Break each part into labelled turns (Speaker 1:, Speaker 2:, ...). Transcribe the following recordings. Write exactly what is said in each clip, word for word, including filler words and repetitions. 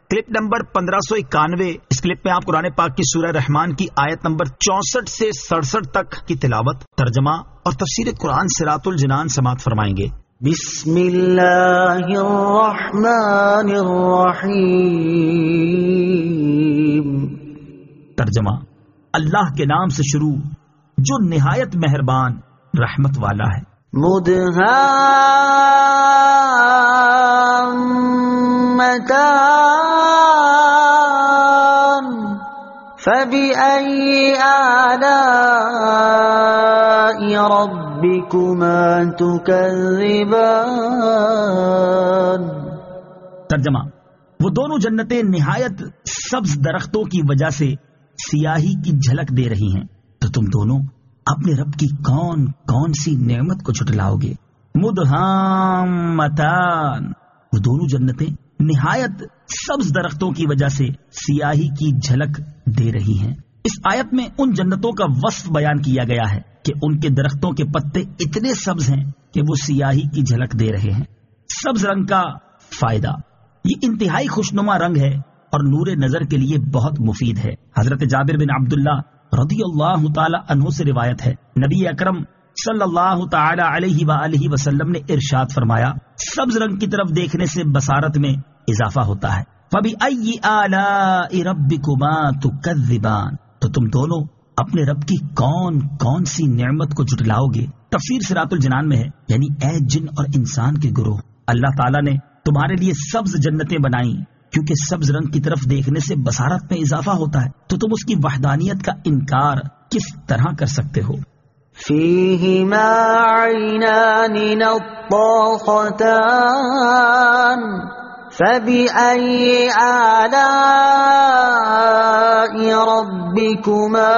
Speaker 1: Clip number پندرہ سو اکانوے. اس clip میں آپ قرآن پاک کی سورہ رحمان کی آیت نمبر چونسٹھ سے سڑسٹھ تک کی تلاوت، ترجمہ اور تفسیر قرآن صراط الجنان سماعت فرمائیں گے.
Speaker 2: بسم اللہ الرحمن الرحیم.
Speaker 1: ترجمہ: اللہ کے نام سے شروع جو نہایت مہربان رحمت والا ہے.
Speaker 2: مدہامتان فبأي آلاء ربكما تكذبان.
Speaker 1: ترجمہ: وہ دونوں جنتیں نہایت سبز درختوں کی وجہ سے سیاہی کی جھلک دے رہی ہیں، تو تم دونوں اپنے رب کی کون کون سی نعمت کو جھٹلاؤ گے. مدہامتان، وہ دونوں جنتیں نہایت سبز درختوں کی وجہ سے سیاہی کی جھلک دے رہی ہیں. اس آیت میں ان جنتوں کا وصف بیان کیا گیا ہے کہ ان کے درختوں کے پتے اتنے سبز ہیں کہ وہ سیاہی کی جھلک دے رہے ہیں. سبز رنگ کا فائدہ: یہ انتہائی خوشنما رنگ ہے اور نور نظر کے لیے بہت مفید ہے. حضرت جابر بن عبداللہ رضی اللہ تعالی عنہ سے روایت ہے، نبی اکرم صلی اللہ تعالی علیہ وآلہ وسلم نے ارشاد فرمایا، سبز رنگ کی طرف دیکھنے سے بصارت میں اضافہ ہوتا ہے. فَبِأَيِّ آلَاءِ رَبِّكُمَا تُكَذِّبَانِ، تو تم دونوں اپنے رب کی کون کون سی نعمت کو جھٹلاؤ گے. تفسیر صراط الجنان میں ہے، یعنی اے جن اور انسان کے گروہ، اللہ تعالیٰ نے تمہارے لیے سبز جنتیں بنائیں کیونکہ سبز رنگ کی طرف دیکھنے سے بصارت میں اضافہ ہوتا ہے، تو تم اس کی وحدانیت کا انکار کس طرح کر سکتے ہو.
Speaker 2: فیہما عینان نضاختان فبأي آلاء ربكما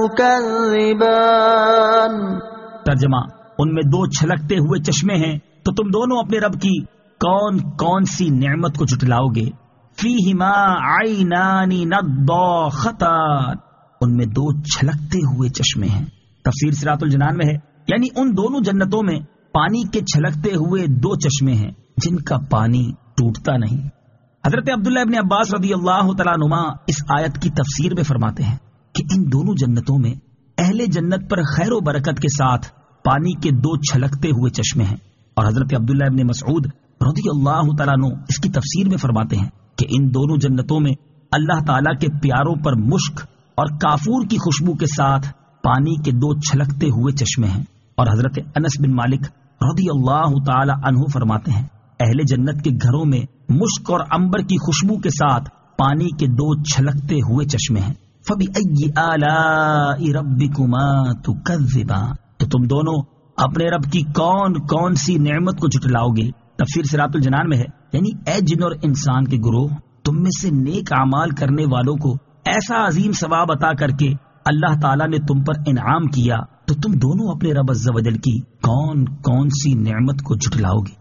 Speaker 2: تكذبان.
Speaker 1: ترجمہ: ان میں دو چھلکتے ہوئے چشمے ہیں، تو تم دونوں اپنے رب کی کون کون سی نعمت کو جھٹلاؤ گے. فیہما عینان نضاختان، ان میں دو چھلکتے ہوئے چشمے ہیں. تفسیر صراط الجنان میں ہے، یعنی ان دونوں جنتوں میں پانی کے چھلکتے ہوئے دو چشمے ہیں جن کا پانی ٹوٹتا نہیں. حضرت عبداللہ ابن عباس رضی اللہ تعالیٰ عنہما اس آیت کی تفسیر میں فرماتے ہیں کہ ان دونوں جنتوں میں اہل جنت پر خیر و برکت کے ساتھ پانی کے دو چھلکتے ہوئے چشمے ہیں. اور حضرت عبداللہ ابن مسعود رضی اللہ تعالیٰ عنہ اس کی تفسیر میں فرماتے ہیں کہ ان دونوں جنتوں میں اللہ تعالیٰ کے پیاروں پر مشک اور کافور کی خوشبو کے ساتھ پانی کے دو چھلکتے ہوئے چشمے ہیں. اور حضرت انس بن مالک رضی اللہ تعالی عنہ فرماتے ہیں، اہل جنت کے گھروں میں مشک اور عنبر کی خوشبو کے ساتھ پانی کے دو چھلکتے ہوئے چشمے ہیں. فَبِأَيِّ آلَاءِ رَبِّكُمَا تُكَذِّبَانِ، تو تم دونوں اپنے رب کی کون کون سی نعمت کو جھٹلاؤ گے. تفسیر صراط الجنان میں ہے، یعنی اے جن اور انسان کے گروہ، تم میں سے نیک اعمال کرنے والوں کو ایسا عظیم ثواب عطا کر کے اللہ تعالیٰ نے تم پر انعام کیا، تو تم دونوں اپنے رب عز و جل کی کون کون سی نعمت کو جھٹلاؤ گے.